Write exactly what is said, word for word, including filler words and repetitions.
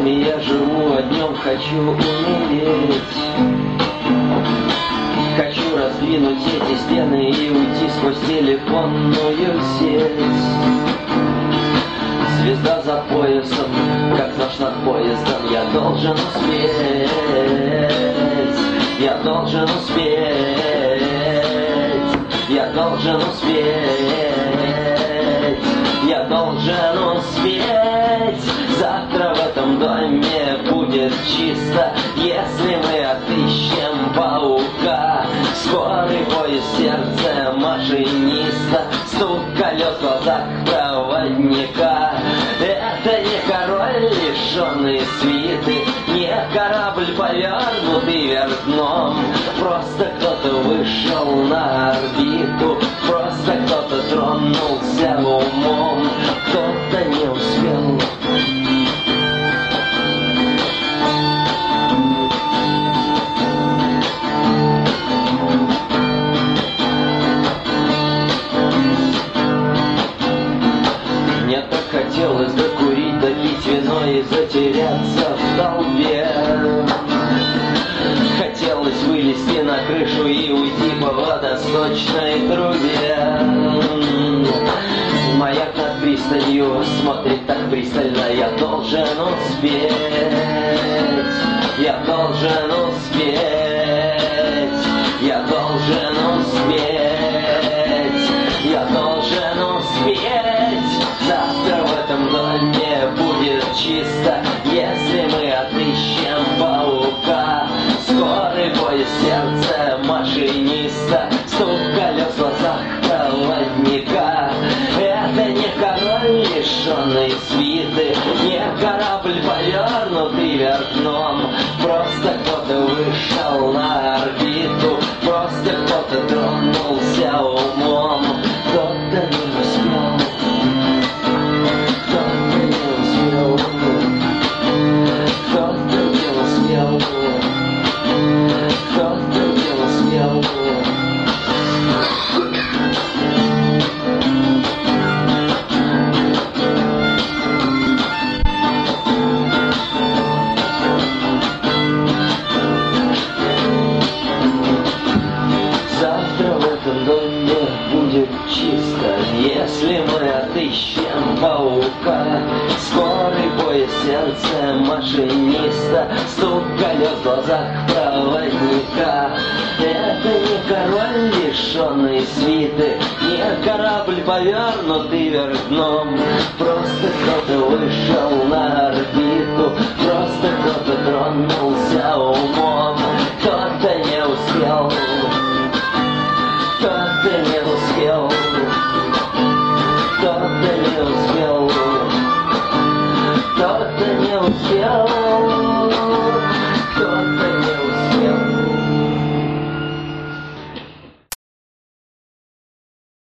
ночами я живу, а днем хочу умереть. Хочу раздвинуть эти стены и уйти сквозь телефонную сеть. Звезда за поясом, как нож над поездом, я должен успеть, я должен успеть, я должен успеть, я должен успеть. Завтра в этом доме будет чисто, если мы отыщем паука. Скорый поезд, сердце машиниста, стук колес в глазах проводника. Это не король, лишенный свиты, не корабль, повернутый вверх дном. Просто кто-то вышел на орбиту, просто кто-то тронулся умом, кто-то не успел. Мне так хотелось докурить, допить вино и затеряться в толпе. Хотелось вылезти на крышу и уйти по водосточной трубе. Маяк над пристанью смотрит так пристально, я должен успеть, я должен успеть, я должен успеть, я должен успеть. Завтра в этом доме будет чисто, если мы отыщем паука. Скорый поезд, сердце машиниста, стук колес в глазах проводника. Это не король, лишенный свиты, не корабль, повернутый вверх дном. Просто кто-то вышел на орбиту, просто кто-то тронулся умом, кто-то не успел. Кто-то не успел, кто-то не успел, кто-то не успел. Завтра в этом доме будет чисто, если мы отыщем паука. Скорый поезд, сердце машиниста, стук колес в глазах проводника. Это не король, лишенный свиты, не корабль, повернутый вверх дном. Просто кто-то вышел на орбиту, просто кто-то тронулся умом, кто-то не успел, кто-то не успел, кто-то не успел, кто-то не успел.